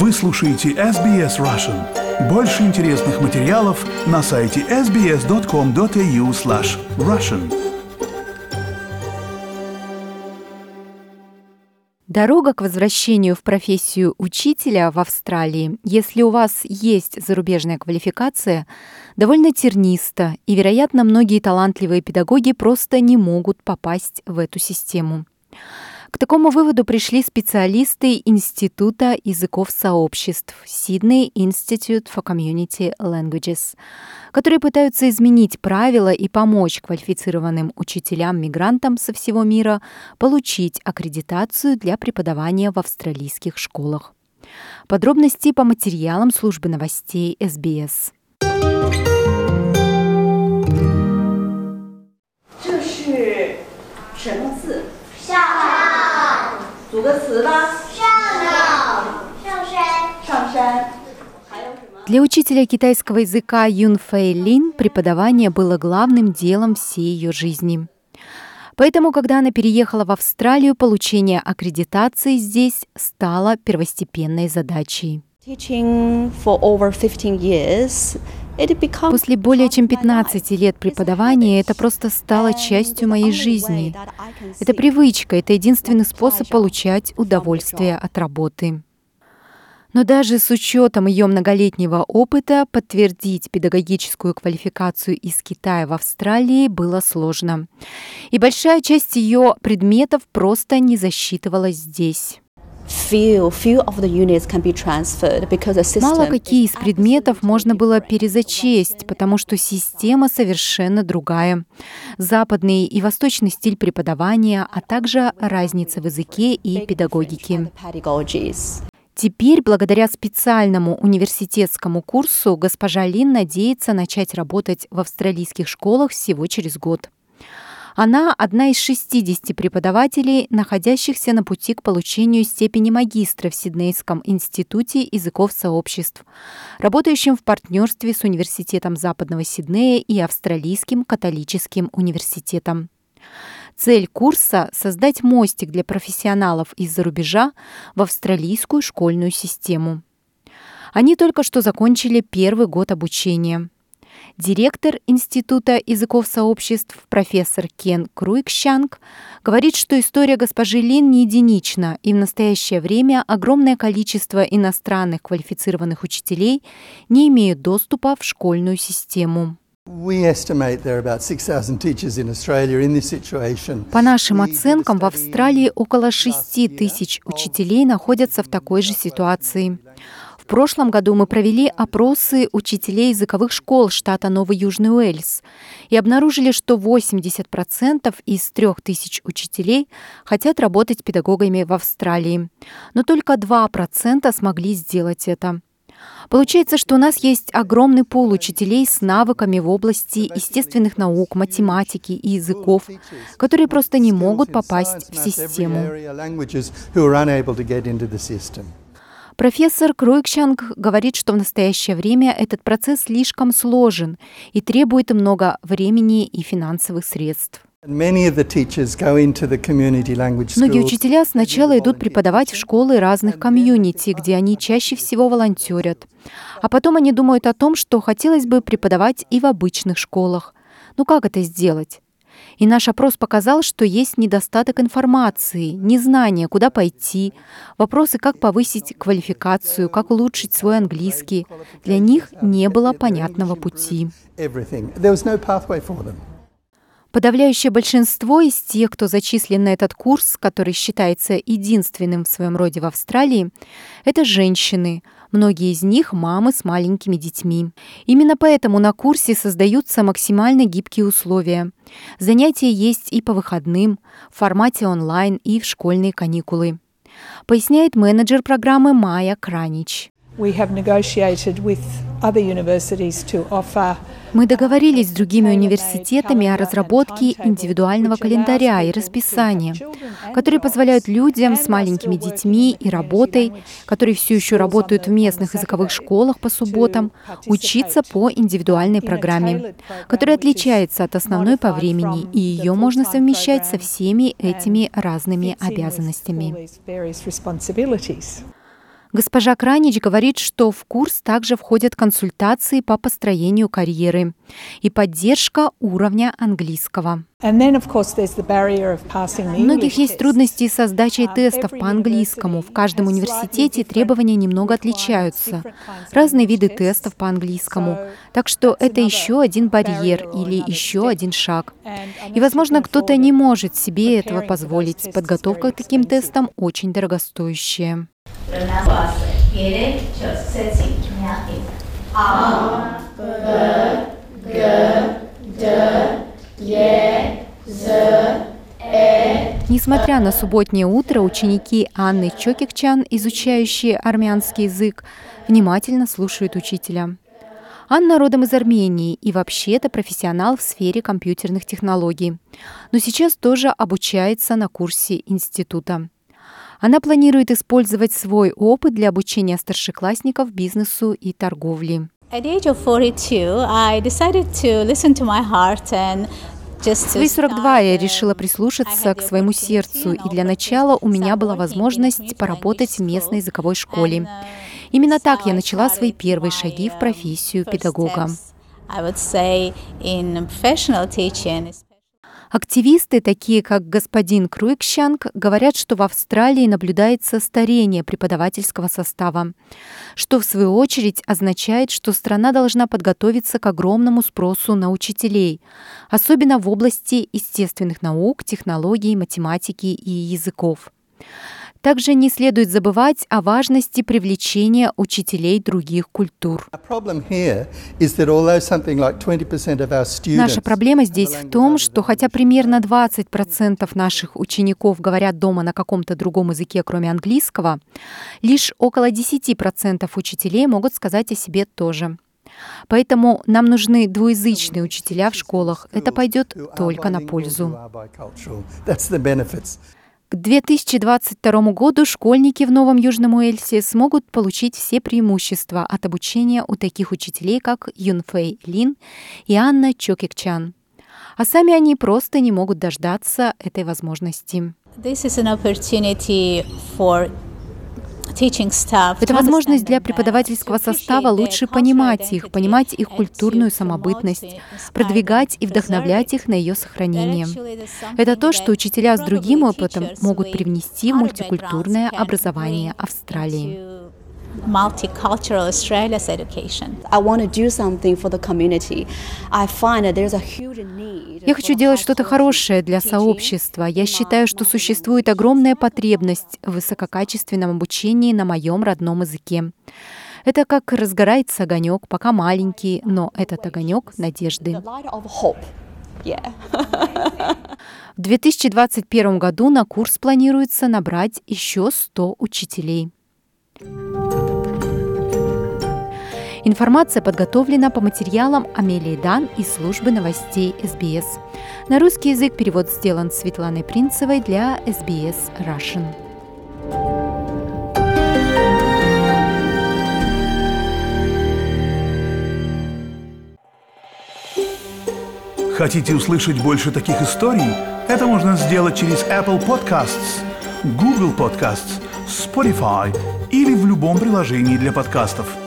Вы слушаете SBS Russian. Больше интересных материалов на сайте sbs.com.au/russian. Дорога к возвращению в профессию учителя в Австралии, если у вас есть зарубежная квалификация, довольно терниста, и, вероятно, многие талантливые педагоги просто не могут попасть в эту систему. К такому выводу пришли специалисты Института языков сообществ Sydney Institute for Community Languages, которые пытаются изменить правила и помочь квалифицированным учителям-мигрантам со всего мира получить аккредитацию для преподавания в австралийских школах. Подробности по материалам службы новостей SBS. Для учителя китайского языка Юн Фэй Лин преподавание было главным делом всей ее жизни. Поэтому, когда она переехала в Австралию, получение аккредитации здесь стало первостепенной задачей. После более чем 15 лет преподавания это просто стало частью моей жизни. Это привычка, это единственный способ получать удовольствие от работы. Но даже с учетом ее многолетнего опыта подтвердить педагогическую квалификацию из Китая в Австралии было сложно. И большая часть ее предметов просто не засчитывалась здесь. Мало какие из предметов можно было перезачесть, потому что система совершенно другая. Западный и восточный стиль преподавания, а также разница в языке и педагогике. Теперь, благодаря специальному университетскому курсу, госпожа Лин надеется начать работать в австралийских школах всего через год. Она одна из 60 преподавателей, находящихся на пути к получению степени магистра в Сиднейском институте языков сообществ, работающем в партнерстве с Университетом Западного Сиднея и Австралийским католическим университетом. Цель курса – создать мостик для профессионалов из-за рубежа в австралийскую школьную систему. Они только что закончили первый год обучения. Директор Института языков сообществ профессор Кен Круикшанг говорит, что история госпожи Лин не единична, и в настоящее время огромное количество иностранных квалифицированных учителей не имеют доступа в школьную систему. По нашим оценкам, в Австралии около 6 тысяч учителей находятся в такой же ситуации. В прошлом году мы провели опросы учителей языковых школ штата Новый Южный Уэльс и обнаружили, что 80% из 3000 учителей хотят работать педагогами в Австралии, но только 2% смогли сделать это. Получается, что у нас есть огромный пул учителей с навыками в области естественных наук, математики и языков, которые просто не могут попасть в систему. Профессор Круикшанг говорит, что в настоящее время этот процесс слишком сложен и требует много времени и финансовых средств. Многие учителя сначала идут преподавать в школы разных комьюнити, где они чаще всего волонтерят. А потом они думают о том, что хотелось бы преподавать и в обычных школах. Ну как это сделать? И наш опрос показал, что есть недостаток информации, незнание, куда пойти, вопросы, как повысить квалификацию, как улучшить свой английский. Для них не было понятного пути. Подавляющее большинство из тех, кто зачислен на этот курс, который считается единственным в своем роде в Австралии, это женщины. Многие из них – мамы с маленькими детьми. Именно поэтому на курсе создаются максимально гибкие условия. Занятия есть и по выходным, в формате онлайн и в школьные каникулы. Поясняет менеджер программы Майя Кранич. Мы договорились с другими университетами о разработке индивидуального календаря и расписания, которые позволяют людям с маленькими детьми и работой, которые все еще работают в местных языковых школах по субботам, учиться по индивидуальной программе, которая отличается от основной по времени, и ее можно совмещать со всеми этими разными обязанностями. Госпожа Кранич говорит, что в курс также входят консультации по построению карьеры и поддержка уровня английского. У многих есть трудности со сдачей тестов по английскому. В каждом университете требования немного отличаются. Разные виды тестов по английскому. Так что это еще один барьер или еще один шаг. И, возможно, кто-то не может себе этого позволить. Подготовка к таким тестам очень дорогостоящая. Несмотря на субботнее утро, ученики Анны Чокикчан, изучающие армянский язык, внимательно слушают учителя. Анна родом из Армении и вообще-то профессионал в сфере компьютерных технологий, но сейчас тоже обучается на курсе института. Она планирует использовать свой опыт для обучения старшеклассников бизнесу и торговле. В свои 42 я решила прислушаться к своему сердцу, и для начала у меня была возможность поработать в местной языковой школе. Именно так я начала свои первые шаги в профессию педагога. Активисты, такие как господин Круикшанг, говорят, что в Австралии наблюдается старение преподавательского состава, что в свою очередь означает, что страна должна подготовиться к огромному спросу на учителей, особенно в области естественных наук, технологий, математики и языков. Также не следует забывать о важности привлечения учителей других культур. Наша проблема здесь в том, что хотя примерно 20% наших учеников говорят дома на каком-то другом языке, кроме английского, лишь около 10% учителей могут сказать о себе тоже. Поэтому нам нужны двуязычные учителя в школах. Это пойдет только на пользу. К 2022 году школьники в Новом Южном Уэльсе смогут получить все преимущества от обучения у таких учителей, как Юнфэй Лин и Анна Чокикчан. А сами они просто не могут дождаться этой возможности. Это возможность для преподавательского состава лучше понимать их культурную самобытность, продвигать и вдохновлять их на ее сохранение. Это то, что учителя с другим опытом могут привнести в мультикультурное образование Австралии. Multicultural Australia's education. I want to do something for the community. I find that there's a huge need. Я хочу делать что-то хорошее для сообщества. Я считаю, что существует огромная потребность в высококачественном обучении на моем родном языке. Это как разгорается огонек, пока маленький, но этот огонек надежды. В 2021 году на курс планируется набрать еще 100 учителей. Информация подготовлена по материалам Амелии Дан из службы новостей СБС. На русский язык перевод сделан Светланой Принцевой для SBS Russian. Хотите услышать больше таких историй? Это можно сделать через Apple Podcasts, Google Podcasts, Spotify или в любом приложении для подкастов.